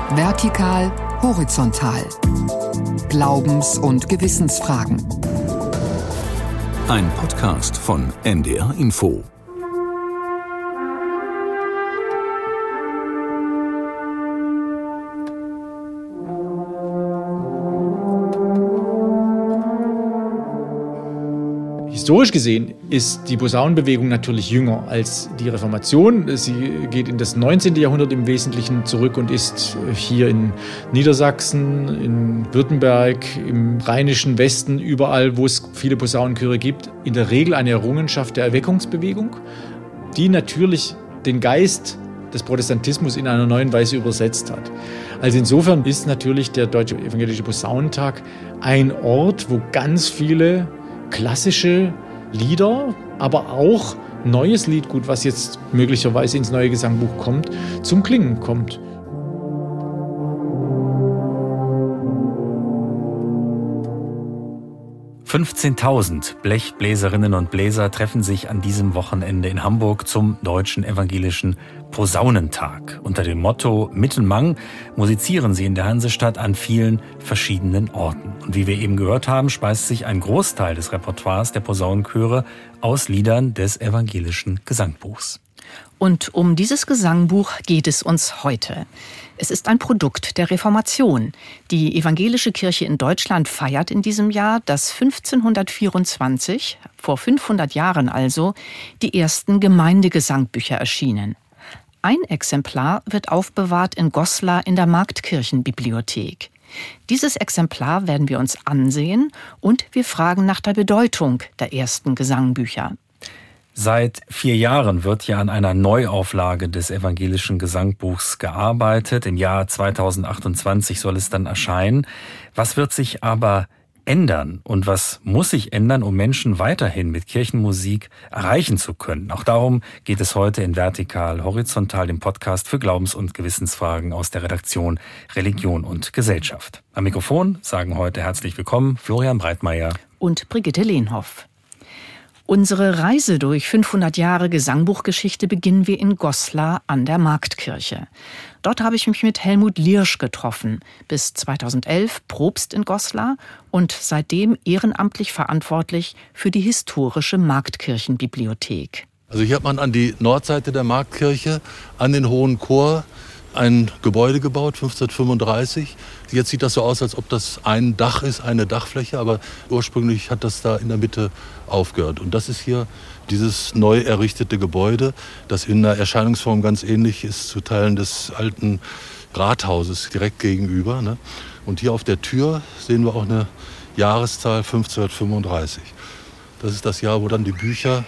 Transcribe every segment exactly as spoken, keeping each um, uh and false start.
Vertikal, horizontal. Glaubens- und Gewissensfragen. Ein Podcast von N D R Info. Historisch gesehen ist die Posaunenbewegung natürlich jünger als die Reformation. Sie geht in das neunzehnte. Jahrhundert im Wesentlichen zurück und ist hier in Niedersachsen, in Württemberg, im rheinischen Westen, überall, wo es viele Posaunenchöre gibt, in der Regel eine Errungenschaft der Erweckungsbewegung, die natürlich den Geist des Protestantismus in einer neuen Weise übersetzt hat. Also insofern ist natürlich der Deutsche Evangelische Posaunentag ein Ort, wo ganz viele klassische Lieder, aber auch neues Liedgut, was jetzt möglicherweise ins neue Gesangbuch kommt, zum Klingen kommt. fünfzehntausend Blechbläserinnen und Bläser treffen sich an diesem Wochenende in Hamburg zum Deutschen Evangelischen Posaunentag. Unter dem Motto Mittenmang musizieren sie in der Hansestadt an vielen verschiedenen Orten. Und wie wir eben gehört haben, speist sich ein Großteil des Repertoires der Posaunenchöre aus Liedern des Evangelischen Gesangbuchs. Und um dieses Gesangbuch geht es uns heute. Es ist ein Produkt der Reformation. Die evangelische Kirche in Deutschland feiert in diesem Jahr, dass fünfzehnhundertvierundzwanzig, vor fünfhundert Jahren also, die ersten Gemeindegesangbücher erschienen. Ein Exemplar wird aufbewahrt in Goslar in der Marktkirchenbibliothek. Dieses Exemplar werden wir uns ansehen und wir fragen nach der Bedeutung der ersten Gesangbücher. Seit vier Jahren wird ja an einer Neuauflage des evangelischen Gesangbuchs gearbeitet. Im Jahr zweitausendachtundzwanzig soll es dann erscheinen. Was wird sich aber ändern und was muss sich ändern, um Menschen weiterhin mit Kirchenmusik erreichen zu können? Auch darum geht es heute in Vertikal, Horizontal, dem Podcast für Glaubens- und Gewissensfragen aus der Redaktion Religion und Gesellschaft. Am Mikrofon sagen heute herzlich willkommen Florian Breitmeier und Brigitte Lehnhoff. Unsere Reise durch fünfhundert Jahre Gesangbuchgeschichte beginnen wir in Goslar an der Marktkirche. Dort habe ich mich mit Helmut Liersch getroffen, bis zweitausendelf Propst in Goslar und seitdem ehrenamtlich verantwortlich für die historische Marktkirchenbibliothek. Also hier hat man an die Nordseite der Marktkirche, an den Hohen Chor, ein Gebäude gebaut, fünfzehnhundertfünfunddreißig. Jetzt sieht das so aus, als ob das ein Dach ist, eine Dachfläche, aber ursprünglich hat das da in der Mitte aufgehört. Und das ist hier dieses neu errichtete Gebäude, das in der Erscheinungsform ganz ähnlich ist zu Teilen des alten Rathauses direkt gegenüber. Ne? Und hier auf der Tür sehen wir auch eine Jahreszahl fünfzehnhundertfünfunddreißig. Das ist das Jahr, wo dann die Bücher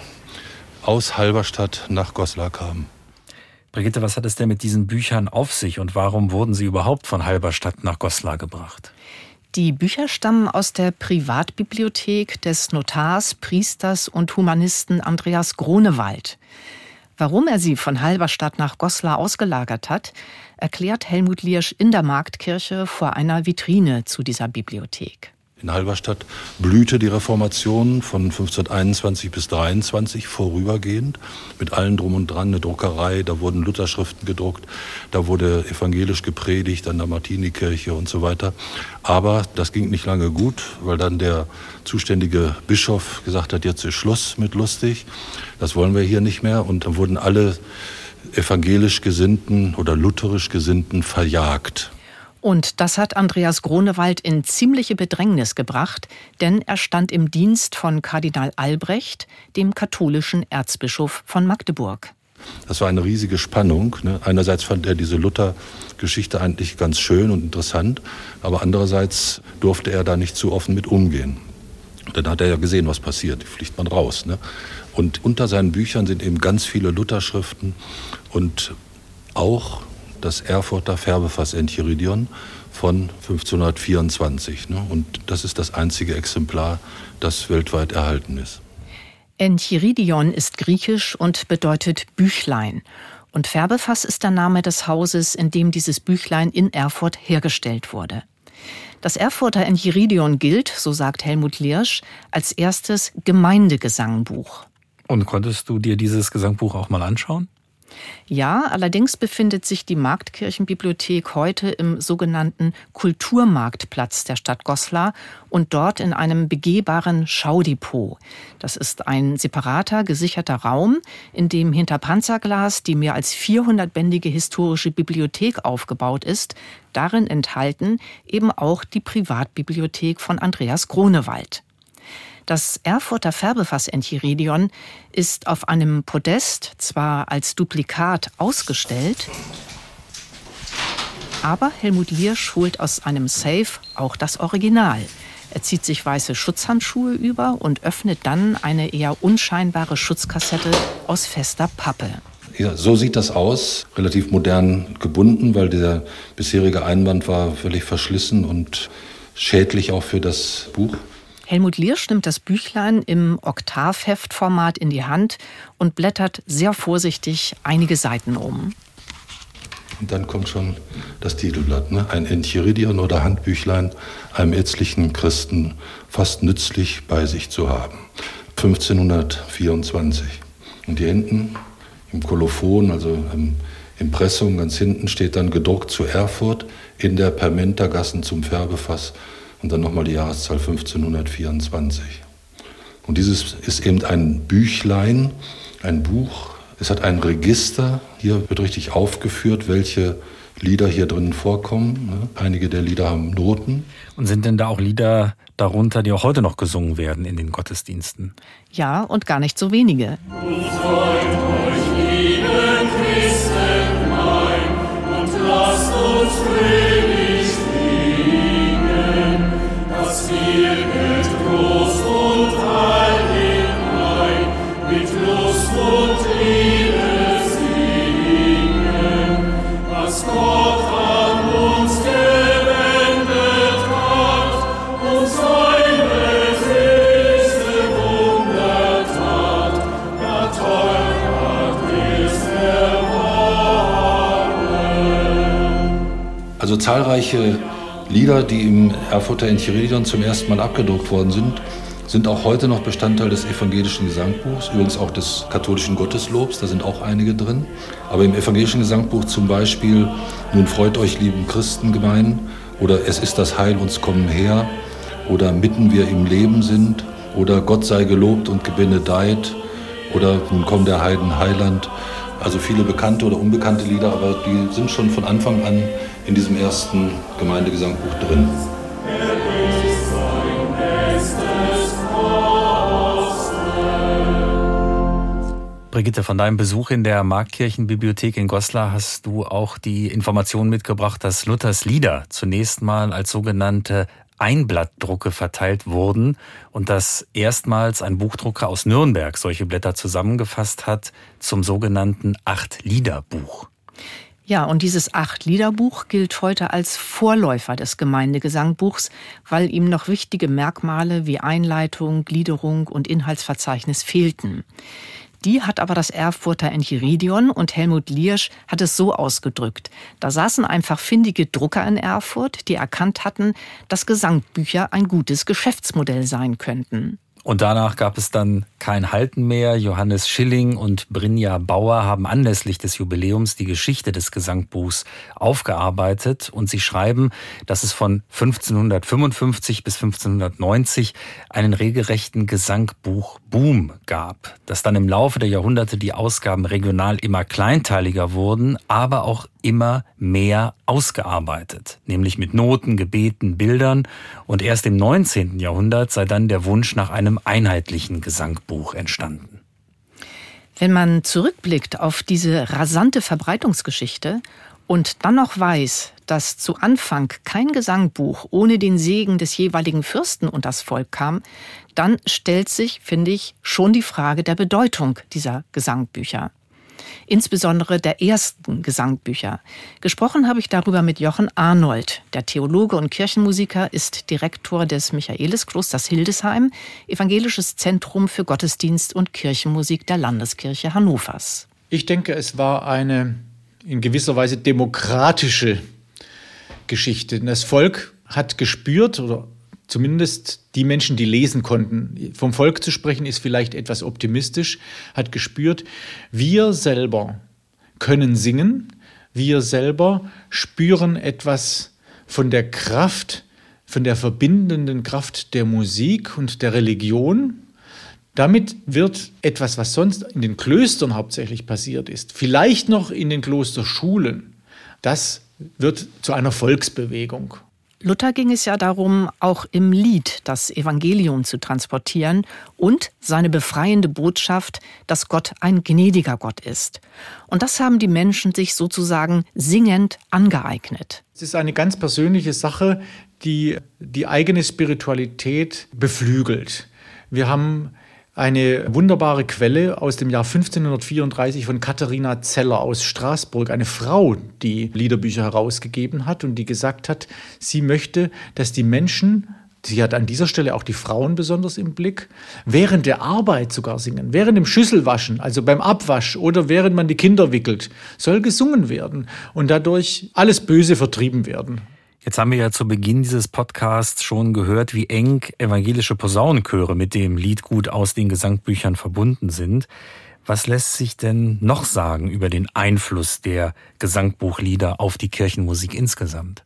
aus Halberstadt nach Goslar kamen. Brigitte, was hat es denn mit diesen Büchern auf sich und warum wurden sie überhaupt von Halberstadt nach Goslar gebracht? Die Bücher stammen aus der Privatbibliothek des Notars, Priesters und Humanisten Andreas Grunewald. Warum er sie von Halberstadt nach Goslar ausgelagert hat, erklärt Helmut Liersch in der Marktkirche vor einer Vitrine zu dieser Bibliothek. In Halberstadt blühte die Reformation von fünfzehnhunderteinundzwanzig bis dreiundzwanzig vorübergehend mit allem drum und dran, eine Druckerei, da wurden Lutherschriften gedruckt, da wurde evangelisch gepredigt an der Martinikirche und so weiter. Aber das ging nicht lange gut, weil dann der zuständige Bischof gesagt hat, jetzt ist Schluss mit lustig, das wollen wir hier nicht mehr. Und dann wurden alle evangelisch Gesinnten oder lutherisch Gesinnten verjagt. Und das hat Andreas Grunewald in ziemliche Bedrängnis gebracht, denn er stand im Dienst von Kardinal Albrecht, dem katholischen Erzbischof von Magdeburg. Das war eine riesige Spannung. Ne? Einerseits fand er diese Luther-Geschichte eigentlich ganz schön und interessant, aber andererseits durfte er da nicht zu offen mit umgehen. Dann hat er ja gesehen, was passiert, fliegt man raus. Ne? Und unter seinen Büchern sind eben ganz viele Lutherschriften und auch das Erfurter Färbefass Enchiridion von fünfzehnhundertvierundzwanzig. Ne? Und das ist das einzige Exemplar, das weltweit erhalten ist. Enchiridion ist griechisch und bedeutet Büchlein. Und Färbefass ist der Name des Hauses, in dem dieses Büchlein in Erfurt hergestellt wurde. Das Erfurter Enchiridion gilt, so sagt Helmut Liersch, als erstes Gemeindegesangbuch. Und konntest du dir dieses Gesangbuch auch mal anschauen? Ja, allerdings befindet sich die Marktkirchenbibliothek heute im sogenannten Kulturmarktplatz der Stadt Goslar und dort in einem begehbaren Schaudepot. Das ist ein separater, gesicherter Raum, in dem hinter Panzerglas die mehr als vierhundertbändige historische Bibliothek aufgebaut ist. Darin enthalten eben auch die Privatbibliothek von Andreas Grunewald. Das Erfurter Färbefass-Enchiridion ist auf einem Podest zwar als Duplikat ausgestellt, aber Helmut Liersch holt aus einem Safe auch das Original. Er zieht sich weiße Schutzhandschuhe über und öffnet dann eine eher unscheinbare Schutzkassette aus fester Pappe. Ja, so sieht das aus, relativ modern gebunden, weil der bisherige Einband war völlig verschlissen und schädlich auch für das Buch. Helmut Liersch nimmt das Büchlein im Oktavheftformat in die Hand und blättert sehr vorsichtig einige Seiten um. Und dann kommt schon das Titelblatt, ne? Ein Enchiridion oder Handbüchlein, einem ärztlichen Christen fast nützlich bei sich zu haben. fünfzehnhundertvierundzwanzig. Und hier hinten im Kolophon, also im Impressum, ganz hinten steht dann gedruckt zu Erfurt in der Permentergassen zum Färbefass. Und dann nochmal die Jahreszahl fünfzehnhundertvierundzwanzig. Und dieses ist eben ein Büchlein, ein Buch. Es hat ein Register. Hier wird richtig aufgeführt, welche Lieder hier drin vorkommen. Einige der Lieder haben Noten. Und sind denn da auch Lieder darunter, die auch heute noch gesungen werden in den Gottesdiensten? Ja, und gar nicht so wenige. Lasst uns fröhlich singen, das Ziel wird groß und allgemein, mit Lust und Liebe singen, was Gott an uns gewendet hat und seine höchste Wundertat, ja Teuerheit ist erworben. Also zahlreiche Lieder, die im Erfurter Enchiridion zum ersten Mal abgedruckt worden sind, sind auch heute noch Bestandteil des evangelischen Gesangbuchs, übrigens auch des katholischen Gotteslobs, da sind auch einige drin. Aber im evangelischen Gesangbuch zum Beispiel Nun freut euch, lieben Christengemein, oder Es ist das Heil, uns kommen her, oder Mitten wir im Leben sind, oder Gott sei gelobt und gebenedeit, oder Nun kommt der Heiden Heiland. Also viele bekannte oder unbekannte Lieder, aber die sind schon von Anfang an in diesem ersten Gemeindegesangbuch drin. Brigitte, von deinem Besuch in der Marktkirchenbibliothek in Goslar hast du auch die Information mitgebracht, dass Luthers Lieder zunächst mal als sogenannte Einblattdrucke verteilt wurden und dass erstmals ein Buchdrucker aus Nürnberg solche Blätter zusammengefasst hat zum sogenannten Acht-Lieder-Buch. Ja, und dieses Acht-Lieder-Buch gilt heute als Vorläufer des Gemeindegesangbuchs, weil ihm noch wichtige Merkmale wie Einleitung, Gliederung und Inhaltsverzeichnis fehlten. Die hat aber das Erfurter Enchiridion und Helmut Liersch hat es so ausgedrückt. Da saßen einfach findige Drucker in Erfurt, die erkannt hatten, dass Gesangbücher ein gutes Geschäftsmodell sein könnten. Und danach gab es dann kein Halten mehr. Johannes Schilling und Brynja Bauer haben anlässlich des Jubiläums die Geschichte des Gesangbuchs aufgearbeitet. Und sie schreiben, dass es von fünfzehnhundertfünfundfünfzig bis fünfzehnhundertneunzig einen regelrechten Gesangbuch-Boom gab. Dass dann im Laufe der Jahrhunderte die Ausgaben regional immer kleinteiliger wurden, aber auch immer mehr ausgearbeitet. Nämlich mit Noten, Gebeten, Bildern. Und erst im neunzehnten Jahrhundert sei dann der Wunsch nach einem einheitlichen Gesangbuch entstanden. Wenn man zurückblickt auf diese rasante Verbreitungsgeschichte und dann noch weiß, dass zu Anfang kein Gesangbuch ohne den Segen des jeweiligen Fürsten unters Volk kam, dann stellt sich, finde ich, schon die Frage der Bedeutung dieser Gesangbücher. Insbesondere der ersten Gesangbücher. Gesprochen habe ich darüber mit Jochen Arnold. Der Theologe und Kirchenmusiker ist Direktor des Michaelisklosters Hildesheim, evangelisches Zentrum für Gottesdienst und Kirchenmusik der Landeskirche Hannovers. Ich denke, es war eine in gewisser Weise demokratische Geschichte. Das Volk hat gespürt, oder zumindest die Menschen, die lesen konnten, vom Volk zu sprechen, ist vielleicht etwas optimistisch, hat gespürt, wir selber können singen. Wir selber spüren etwas von der Kraft, von der verbindenden Kraft der Musik und der Religion. Damit wird etwas, was sonst in den Klöstern hauptsächlich passiert ist, vielleicht noch in den Klosterschulen, das wird zu einer Volksbewegung. Luther ging es ja darum, auch im Lied das Evangelium zu transportieren und seine befreiende Botschaft, dass Gott ein gnädiger Gott ist. Und das haben die Menschen sich sozusagen singend angeeignet. Es ist eine ganz persönliche Sache, die die eigene Spiritualität beflügelt. Wir haben eine wunderbare Quelle aus dem Jahr fünfzehnhundertvierunddreißig von Katharina Zeller aus Straßburg, eine Frau, die Liederbücher herausgegeben hat und die gesagt hat, sie möchte, dass die Menschen, sie hat an dieser Stelle auch die Frauen besonders im Blick, während der Arbeit sogar singen, während dem Schüsselwaschen, also beim Abwasch oder während man die Kinder wickelt, soll gesungen werden und dadurch alles Böse vertrieben werden. Jetzt haben wir ja zu Beginn dieses Podcasts schon gehört, wie eng evangelische Posaunenchöre mit dem Liedgut aus den Gesangbüchern verbunden sind. Was lässt sich denn noch sagen über den Einfluss der Gesangbuchlieder auf die Kirchenmusik insgesamt?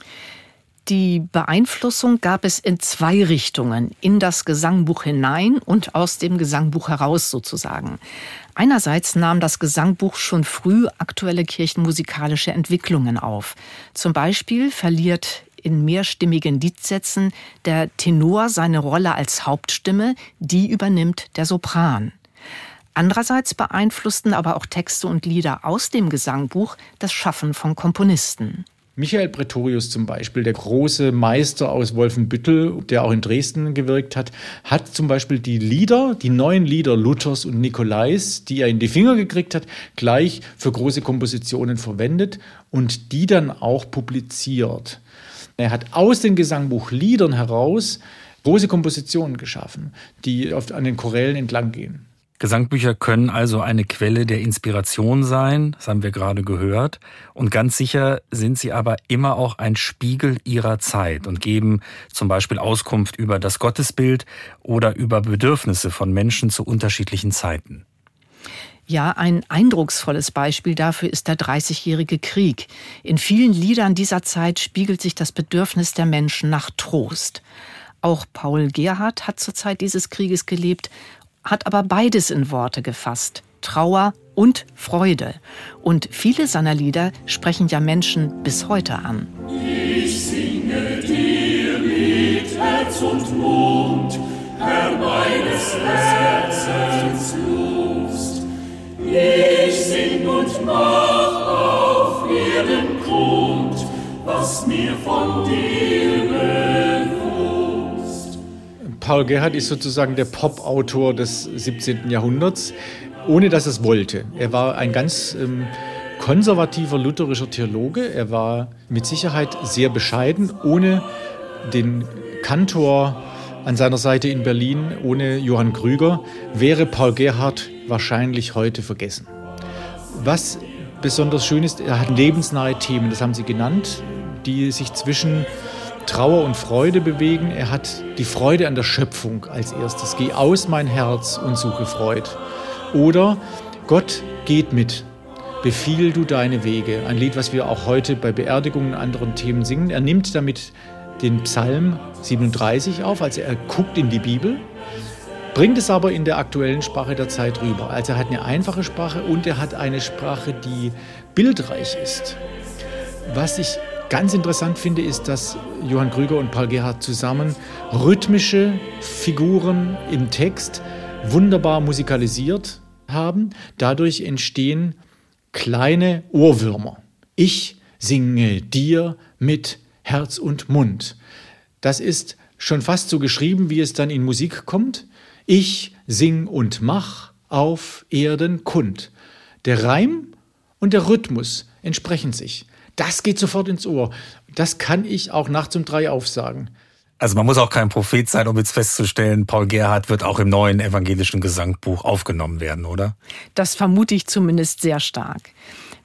Die Beeinflussung gab es in zwei Richtungen, in das Gesangbuch hinein und aus dem Gesangbuch heraus sozusagen. Einerseits nahm das Gesangbuch schon früh aktuelle kirchenmusikalische Entwicklungen auf. Zum Beispiel verliert in mehrstimmigen Liedsätzen der Tenor seine Rolle als Hauptstimme, die übernimmt der Sopran. Andererseits beeinflussten aber auch Texte und Lieder aus dem Gesangbuch das Schaffen von Komponisten. Michael Pretorius zum Beispiel, der große Meister aus Wolfenbüttel, der auch in Dresden gewirkt hat, hat zum Beispiel die Lieder, die neuen Lieder Luthers und Nikolais, die er in die Finger gekriegt hat, gleich für große Kompositionen verwendet und die dann auch publiziert. Er hat aus den Gesangbuchliedern heraus große Kompositionen geschaffen, die oft an den Chorälen entlang gehen. Gesangbücher können also eine Quelle der Inspiration sein, das haben wir gerade gehört. Und ganz sicher sind sie aber immer auch ein Spiegel ihrer Zeit und geben zum Beispiel Auskunft über das Gottesbild oder über Bedürfnisse von Menschen zu unterschiedlichen Zeiten. Ja, ein eindrucksvolles Beispiel dafür ist der Dreißigjährige Krieg. In vielen Liedern dieser Zeit spiegelt sich das Bedürfnis der Menschen nach Trost. Auch Paul Gerhardt hat zur Zeit dieses Krieges gelebt, hat aber beides in Worte gefasst, Trauer und Freude. Und viele seiner Lieder sprechen ja Menschen bis heute an. Ich singe dir mit Herz und Mund, Herr meines Herzens Lust. Ich sing und mach auf Erden kund, was mir von dir bewusst. Paul Gerhardt ist sozusagen der Pop-Autor des siebzehnten Jahrhunderts, ohne dass er es wollte. Er war ein ganz ähm, konservativer lutherischer Theologe. Er war mit Sicherheit sehr bescheiden. Ohne den Kantor an seiner Seite in Berlin, ohne Johann Krüger, wäre Paul Gerhardt wahrscheinlich heute vergessen. Was besonders schön ist, er hat lebensnahe Themen, das haben Sie genannt, die sich zwischen Trauer und Freude bewegen. Er hat die Freude an der Schöpfung als erstes. Geh aus mein Herz und suche Freud. Oder Gott geht mit. Befiehl du deine Wege. Ein Lied, was wir auch heute bei Beerdigungen und anderen Themen singen. Er nimmt damit den Psalm siebenunddreißig auf, also er guckt in die Bibel, bringt es aber in der aktuellen Sprache der Zeit rüber. Also er hat eine einfache Sprache und er hat eine Sprache, die bildreich ist. Was ich ganz interessant finde, ist, dass Johann Krüger und Paul Gerhardt zusammen rhythmische Figuren im Text wunderbar musikalisiert haben. Dadurch entstehen kleine Ohrwürmer. Ich singe dir mit Herz und Mund. Das ist schon fast so geschrieben, wie es dann in Musik kommt. Ich sing und mach auf Erden kund. Der Reim und der Rhythmus entsprechen sich. Das geht sofort ins Ohr. Das kann ich auch nachts um drei aufsagen. Also man muss auch kein Prophet sein, um jetzt festzustellen, Paul Gerhardt wird auch im neuen evangelischen Gesangbuch aufgenommen werden, oder? Das vermute ich zumindest sehr stark.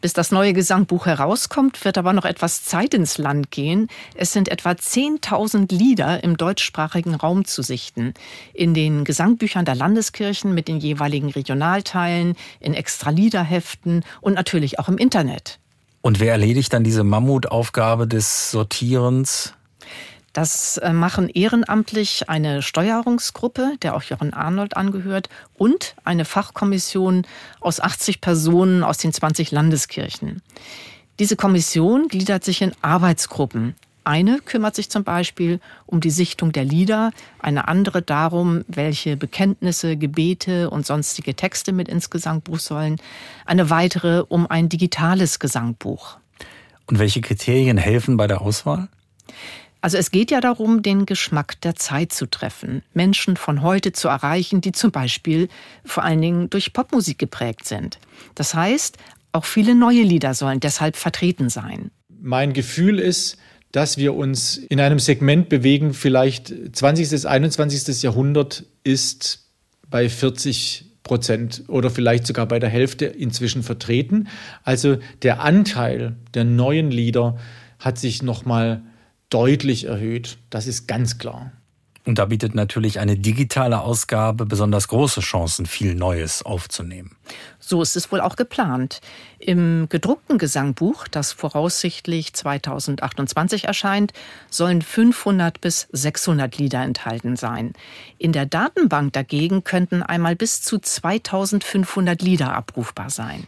Bis das neue Gesangbuch herauskommt, wird aber noch etwas Zeit ins Land gehen. Es sind etwa zehntausend Lieder im deutschsprachigen Raum zu sichten. In den Gesangbüchern der Landeskirchen mit den jeweiligen Regionalteilen, in Extraliederheften und natürlich auch im Internet. Und wer erledigt dann diese Mammutaufgabe des Sortierens? Das machen ehrenamtlich eine Steuerungsgruppe, der auch Jochen Arnold angehört, und eine Fachkommission aus achtzig Personen aus den zwanzig Landeskirchen. Diese Kommission gliedert sich in Arbeitsgruppen. Eine kümmert sich zum Beispiel um die Sichtung der Lieder, eine andere darum, welche Bekenntnisse, Gebete und sonstige Texte mit ins Gesangbuch sollen, eine weitere um ein digitales Gesangbuch. Und welche Kriterien helfen bei der Auswahl? Also es geht ja darum, den Geschmack der Zeit zu treffen, Menschen von heute zu erreichen, die zum Beispiel vor allen Dingen durch Popmusik geprägt sind. Das heißt, auch viele neue Lieder sollen deshalb vertreten sein. Mein Gefühl ist, dass wir uns in einem Segment bewegen, vielleicht zwanzigsten, einundzwanzigsten Jahrhundert ist bei vierzig Prozent oder vielleicht sogar bei der Hälfte inzwischen vertreten. Also der Anteil der neuen Lieder hat sich nochmal deutlich erhöht. Das ist ganz klar. Und da bietet natürlich eine digitale Ausgabe besonders große Chancen, viel Neues aufzunehmen. So ist es wohl auch geplant. Im gedruckten Gesangbuch, das voraussichtlich zweitausendachtundzwanzig erscheint, sollen fünfhundert bis sechshundert Lieder enthalten sein. In der Datenbank dagegen könnten einmal bis zu zweitausendfünfhundert Lieder abrufbar sein.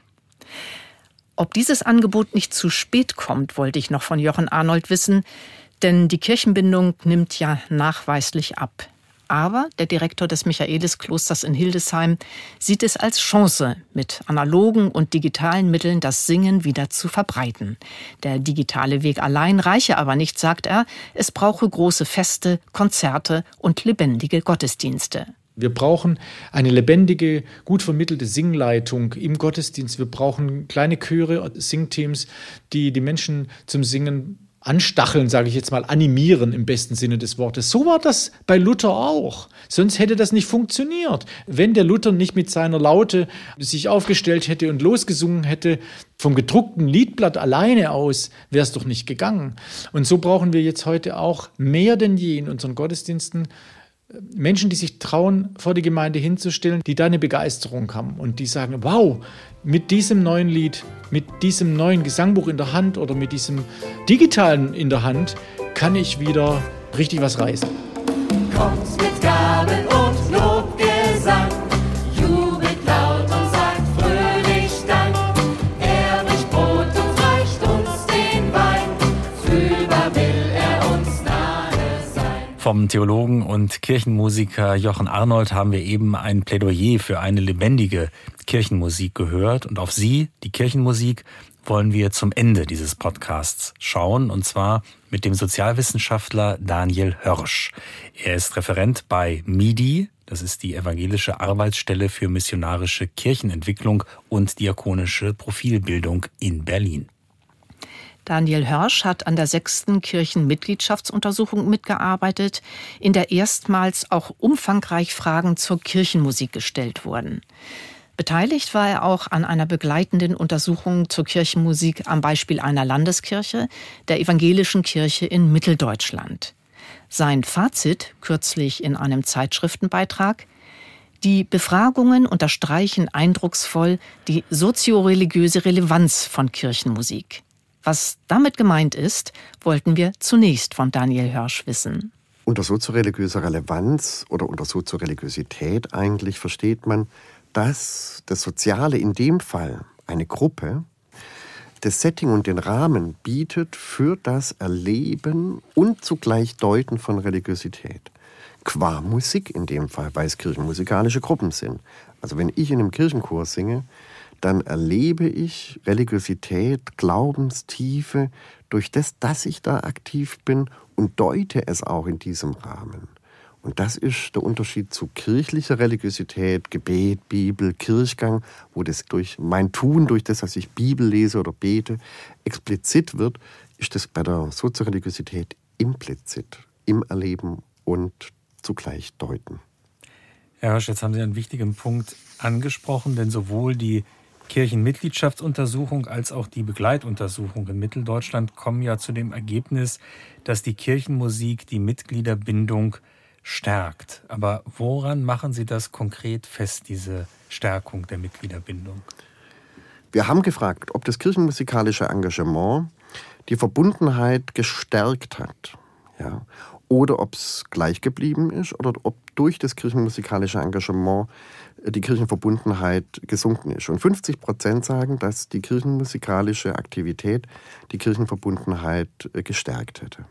Ob dieses Angebot nicht zu spät kommt, wollte ich noch von Jochen Arnold wissen, denn die Kirchenbindung nimmt ja nachweislich ab. Aber der Direktor des Michaelisklosters in Hildesheim sieht es als Chance, mit analogen und digitalen Mitteln das Singen wieder zu verbreiten. Der digitale Weg allein reiche aber nicht, sagt er. Es brauche große Feste, Konzerte und lebendige Gottesdienste. Wir brauchen eine lebendige, gut vermittelte Singleitung im Gottesdienst. Wir brauchen kleine Chöre, Singteams, die die Menschen zum Singen anstacheln, sage ich jetzt mal, animieren im besten Sinne des Wortes. So war das bei Luther auch. Sonst hätte das nicht funktioniert. Wenn der Luther nicht mit seiner Laute sich aufgestellt hätte und losgesungen hätte, vom gedruckten Liedblatt alleine aus, wäre es doch nicht gegangen. Und so brauchen wir jetzt heute auch mehr denn je in unseren Gottesdiensten Menschen, die sich trauen, vor die Gemeinde hinzustellen, die da eine Begeisterung haben und die sagen, wow, mit diesem neuen Lied, mit diesem neuen Gesangbuch in der Hand oder mit diesem digitalen in der Hand, kann ich wieder richtig was reißen. Kommt mit Gaben und Lobgesang, jubelt laut und sagt fröhlich Dank. Er bricht Brot und reicht uns den Wein, fühlbar will er uns nahe sein. Vom Theologen und Kirchenmusiker Jochen Arnold haben wir eben ein Plädoyer für eine lebendige Kirchenmusik gehört. Und auf Sie, die Kirchenmusik, wollen wir zum Ende dieses Podcasts schauen, und zwar mit dem Sozialwissenschaftler Daniel Hörsch. Er ist Referent bei M I D I, das ist die evangelische Arbeitsstelle für missionarische Kirchenentwicklung und diakonische Profilbildung in Berlin. Daniel Hörsch hat an der sechsten Kirchenmitgliedschaftsuntersuchung mitgearbeitet, in der erstmals auch umfangreich Fragen zur Kirchenmusik gestellt wurden. Beteiligt war er auch an einer begleitenden Untersuchung zur Kirchenmusik am Beispiel einer Landeskirche, der Evangelischen Kirche in Mitteldeutschland. Sein Fazit, kürzlich in einem Zeitschriftenbeitrag: Die Befragungen unterstreichen eindrucksvoll die sozioreligiöse Relevanz von Kirchenmusik. Was damit gemeint ist, wollten wir zunächst von Daniel Hörsch wissen. Unter sozioreligiöser Relevanz oder unter Sozioreligiosität eigentlich versteht man, dass das Soziale in dem Fall, eine Gruppe, das Setting und den Rahmen bietet für das Erleben und zugleich Deuten von Religiosität. Qua Musik in dem Fall, weil es kirchenmusikalische Gruppen sind. Also wenn ich in einem Kirchenchor singe, dann erlebe ich Religiosität, Glaubenstiefe durch das, dass ich da aktiv bin und deute es auch in diesem Rahmen. Und das ist der Unterschied zu kirchlicher Religiosität, Gebet, Bibel, Kirchgang, wo das durch mein Tun, durch das, dass ich Bibel lese oder bete, explizit wird, ist das bei der Sozioreligiosität implizit, im Erleben und zugleich deuten. Herr Hörsch, jetzt haben Sie einen wichtigen Punkt angesprochen, denn sowohl die Kirchenmitgliedschaftsuntersuchung als auch die Begleituntersuchung in Mitteldeutschland kommen ja zu dem Ergebnis, dass die Kirchenmusik die Mitgliederbindung stärkt. Aber woran machen Sie das konkret fest, diese Stärkung der Mitgliederbindung? Wir haben gefragt, ob das kirchenmusikalische Engagement die Verbundenheit gestärkt hat, ja, oder ob es gleich geblieben ist oder ob durch das kirchenmusikalische Engagement die Kirchenverbundenheit gesunken ist. Und fünfzig Prozent sagen, dass die kirchenmusikalische Aktivität die Kirchenverbundenheit gestärkt hätte.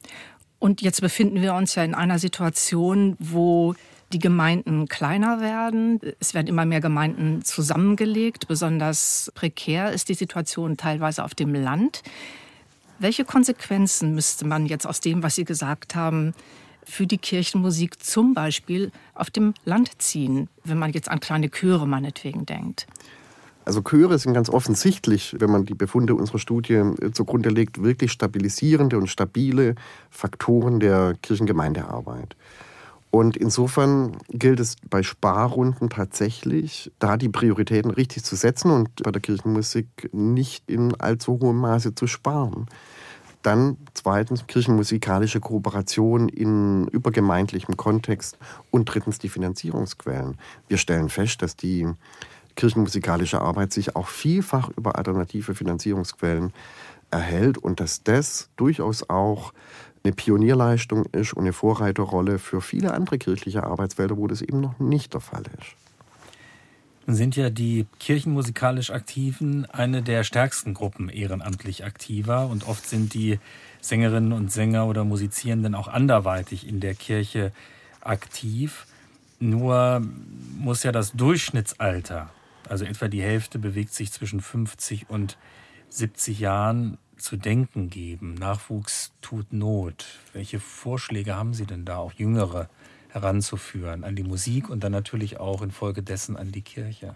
Und jetzt befinden wir uns ja in einer Situation, wo die Gemeinden kleiner werden. Es werden immer mehr Gemeinden zusammengelegt. Besonders prekär ist die Situation teilweise auf dem Land. Welche Konsequenzen müsste man jetzt aus dem, was Sie gesagt haben, für die Kirchenmusik zum Beispiel auf dem Land ziehen, wenn man jetzt an kleine Chöre meinetwegen denkt? Also Chöre sind ganz offensichtlich, wenn man die Befunde unserer Studie zugrunde legt, wirklich stabilisierende und stabile Faktoren der Kirchengemeindearbeit. Und insofern gilt es bei Sparrunden tatsächlich, da die Prioritäten richtig zu setzen und bei der Kirchenmusik nicht in allzu hohem Maße zu sparen. Dann zweitens kirchenmusikalische Kooperation in übergemeindlichem Kontext und drittens die Finanzierungsquellen. Wir stellen fest, dass die kirchenmusikalische Arbeit sich auch vielfach über alternative Finanzierungsquellen erhält und dass das durchaus auch eine Pionierleistung ist und eine Vorreiterrolle für viele andere kirchliche Arbeitsfelder, wo das eben noch nicht der Fall ist. Nun sind ja die kirchenmusikalisch Aktiven eine der stärksten Gruppen ehrenamtlich Aktiver und oft sind die Sängerinnen und Sänger oder Musizierenden auch anderweitig in der Kirche aktiv. Nur muss ja das Durchschnittsalter, also etwa die Hälfte bewegt sich zwischen fünfzig und siebzig Jahren, zu denken geben. Nachwuchs tut Not. Welche Vorschläge haben Sie denn da, auch Jüngere heranzuführen an die Musik und dann natürlich auch infolgedessen an die Kirche?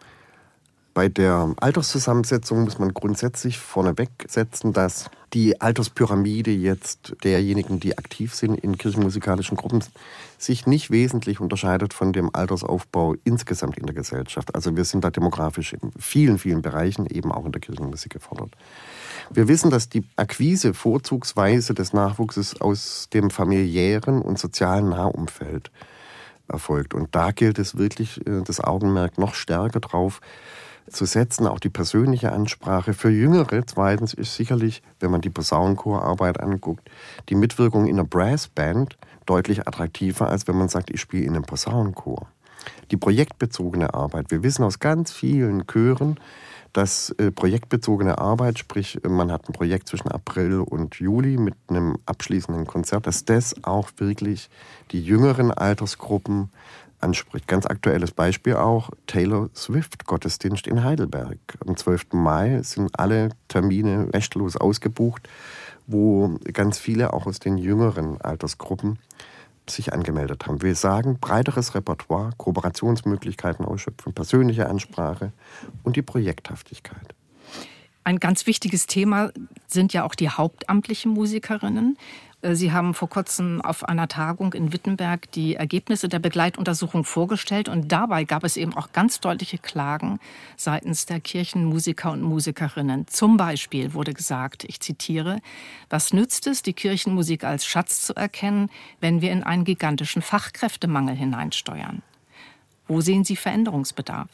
Bei der Alterszusammensetzung muss man grundsätzlich vorneweg setzen, dass die Alterspyramide jetzt derjenigen, die aktiv sind in kirchenmusikalischen Gruppen, sich nicht wesentlich unterscheidet von dem Altersaufbau insgesamt in der Gesellschaft. Also wir sind da demografisch in vielen, vielen Bereichen eben auch in der Kirchenmusik gefordert. Wir wissen, dass die Akquise vorzugsweise des Nachwuchses aus dem familiären und sozialen Nahumfeld erfolgt. Und da gilt es wirklich, das Augenmerk noch stärker drauf zu setzen, auch die persönliche Ansprache. Für Jüngere, zweitens, ist sicherlich, wenn man die Posaunenchorarbeit anguckt, die Mitwirkung in einer Brassband deutlich attraktiver, als wenn man sagt, ich spiele in einem Posaunenchor. Die projektbezogene Arbeit. Wir wissen aus ganz vielen Chören, dass äh, projektbezogene Arbeit, sprich man hat ein Projekt zwischen April und Juli mit einem abschließenden Konzert, dass das auch wirklich die jüngeren Altersgruppen anspricht. Ganz aktuelles Beispiel auch, Taylor Swift Gottesdienst in Heidelberg. Am zwölften Mai sind alle Termine restlos ausgebucht, wo ganz viele auch aus den jüngeren Altersgruppen sich angemeldet haben. Wir sagen, breiteres Repertoire, Kooperationsmöglichkeiten ausschöpfen, persönliche Ansprache und die Projekthaftigkeit. Ein ganz wichtiges Thema sind ja auch die hauptamtlichen Musikerinnen. Sie haben vor kurzem auf einer Tagung in Wittenberg die Ergebnisse der Begleituntersuchung vorgestellt und dabei gab es eben auch ganz deutliche Klagen seitens der Kirchenmusiker und Musikerinnen. Zum Beispiel wurde gesagt, ich zitiere, was nützt es, die Kirchenmusik als Schatz zu erkennen, wenn wir in einen gigantischen Fachkräftemangel hineinsteuern? Wo sehen Sie Veränderungsbedarf?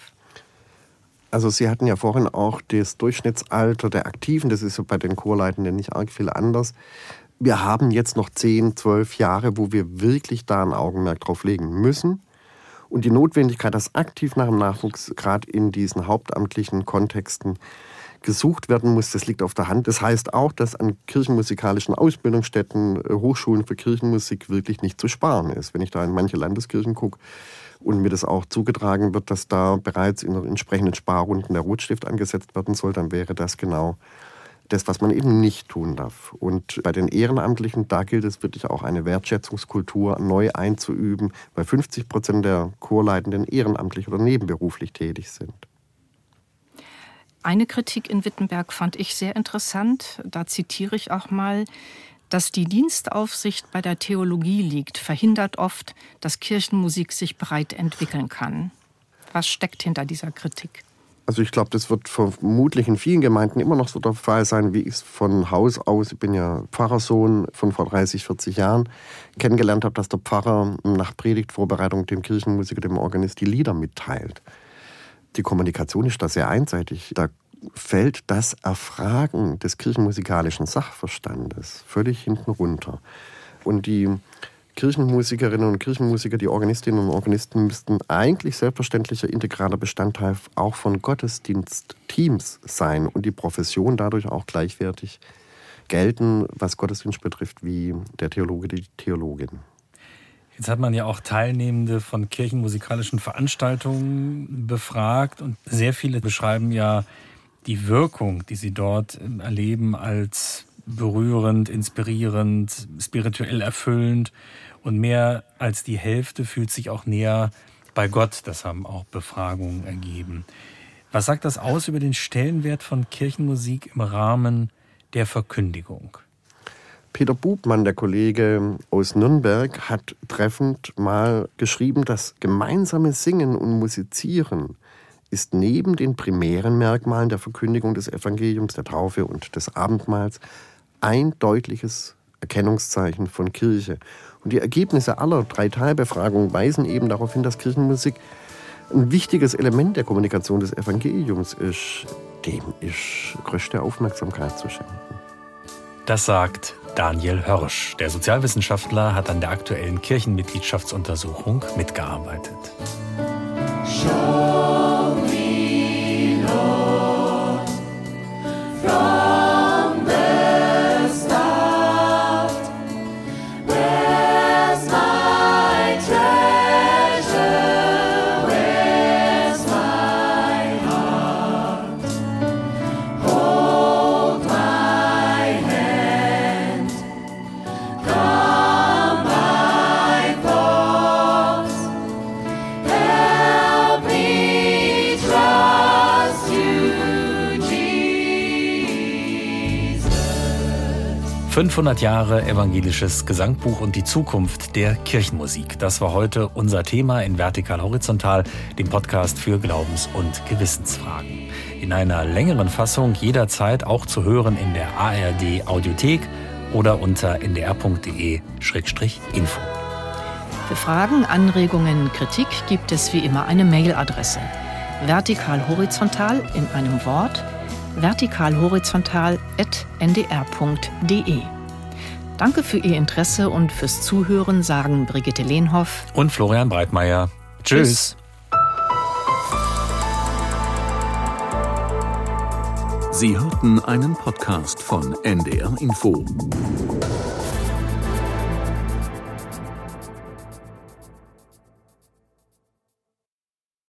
Also Sie hatten ja vorhin auch das Durchschnittsalter der Aktiven, das ist so bei den Chorleitenden nicht arg viel anders. Wir haben jetzt noch zehn, zwölf Jahre, wo wir wirklich da ein Augenmerk drauf legen müssen. Und die Notwendigkeit, dass aktiv nach dem Nachwuchs gerade in diesen hauptamtlichen Kontexten gesucht werden muss, das liegt auf der Hand. Das heißt auch, dass an kirchenmusikalischen Ausbildungsstätten, Hochschulen für Kirchenmusik wirklich nicht zu sparen ist. Wenn ich da in manche Landeskirchen gucke und mir das auch zugetragen wird, dass da bereits in entsprechenden Sparrunden der Rotstift angesetzt werden soll, dann wäre das genau das, was man eben nicht tun darf. Und bei den Ehrenamtlichen, da gilt es wirklich auch eine Wertschätzungskultur neu einzuüben, weil fünfzig Prozent der Chorleitenden ehrenamtlich oder nebenberuflich tätig sind. Eine Kritik in Wittenberg fand ich sehr interessant. Da zitiere ich auch mal, dass die Dienstaufsicht bei der Theologie liegt, verhindert oft, dass Kirchenmusik sich breit entwickeln kann. Was steckt hinter dieser Kritik? Also ich glaube, das wird vermutlich in vielen Gemeinden immer noch so der Fall sein, wie ich es von Haus aus, ich bin ja Pfarrersohn von vor dreißig, vierzig Jahren, kennengelernt habe, dass der Pfarrer nach Predigtvorbereitung dem Kirchenmusiker, dem Organist die Lieder mitteilt. Die Kommunikation ist da sehr einseitig. Da fällt das Erfragen des kirchenmusikalischen Sachverstandes völlig hinten runter. Und die Kirchenmusikerinnen und Kirchenmusiker, die Organistinnen und Organisten müssten eigentlich selbstverständlicher integraler Bestandteil auch von Gottesdienstteams sein und die Profession dadurch auch gleichwertig gelten, was Gottesdienst betrifft, wie der Theologe, die Theologin. Jetzt hat man ja auch Teilnehmende von kirchenmusikalischen Veranstaltungen befragt und sehr viele beschreiben ja die Wirkung, die sie dort erleben, als berührend, inspirierend, spirituell erfüllend. Und mehr als die Hälfte fühlt sich auch näher bei Gott. Das haben auch Befragungen ergeben. Was sagt das aus über den Stellenwert von Kirchenmusik im Rahmen der Verkündigung? Peter Bubmann, der Kollege aus Nürnberg, hat treffend mal geschrieben, das gemeinsame Singen und Musizieren ist neben den primären Merkmalen der Verkündigung des Evangeliums, der Taufe und des Abendmahls ein deutliches Erkennungszeichen von Kirche. Und die Ergebnisse aller drei Teilbefragungen weisen eben darauf hin, dass Kirchenmusik ein wichtiges Element der Kommunikation des Evangeliums ist. Dem ist größte Aufmerksamkeit zu schenken. Das sagt Daniel Hörsch. Der Sozialwissenschaftler hat an der aktuellen Kirchenmitgliedschaftsuntersuchung mitgearbeitet. Show me, Lord, from the start, where's my treasure, where's my heart, hold my hand, calm my thoughts, help me trust you, Jesus. fünfhundert Jahre evangelisches Gesangbuch und die Zukunft der Kirchenmusik. Das war heute unser Thema in Vertikal Horizontal, dem Podcast für Glaubens- und Gewissensfragen. In einer längeren Fassung jederzeit auch zu hören in der A R D Audiothek oder unter n d r punkt d e slash info. Für Fragen, Anregungen, Kritik gibt es wie immer eine Mailadresse. Vertikal Horizontal in einem Wort, vertikalhorizontal at n d r punkt d e. Danke für Ihr Interesse und fürs Zuhören, sagen Brigitte Lehnhoff Und Florian Breitmeier. Tschüss. Sie hörten einen Podcast von N D R Info.